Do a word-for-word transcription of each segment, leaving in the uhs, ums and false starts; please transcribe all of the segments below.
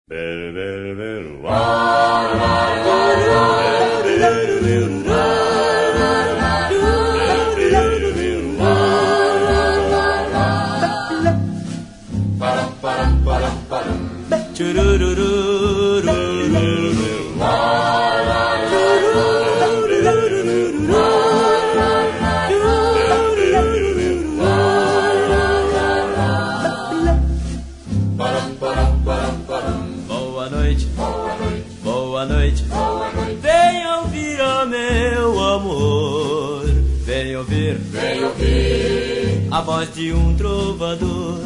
Boa noite, boa noite, vem ouvir, ó meu amor, vem ouvir, vem ouvir a voz de um trovador.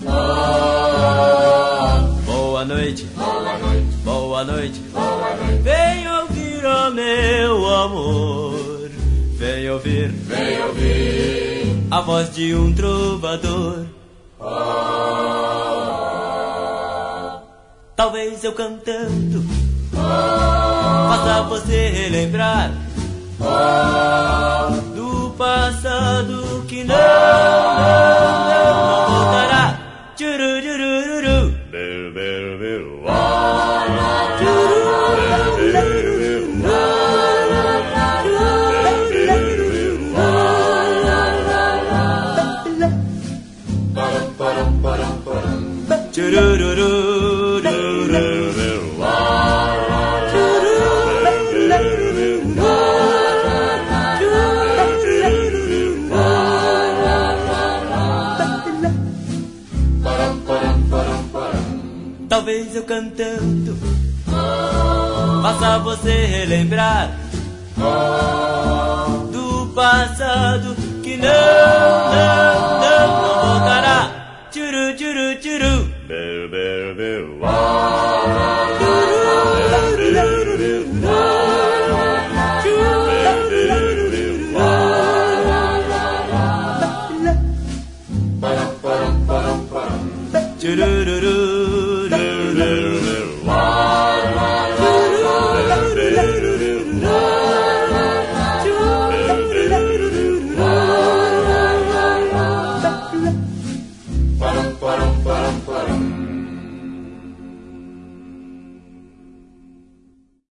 Boa noite, boa noite, boa noite, boa noite, vem ouvir, ó meu amor, vem ouvir, vem ouvir a voz de um trovador. Talvez eu cantando faça você relembrar do passado que não, não, não, não voltará. Tchururururu. Tchurururu. Talvez eu cantando faça você relembrar do passado que não, não, não, não voltará. Tchuru, tchuru, tchuru. Tchururu.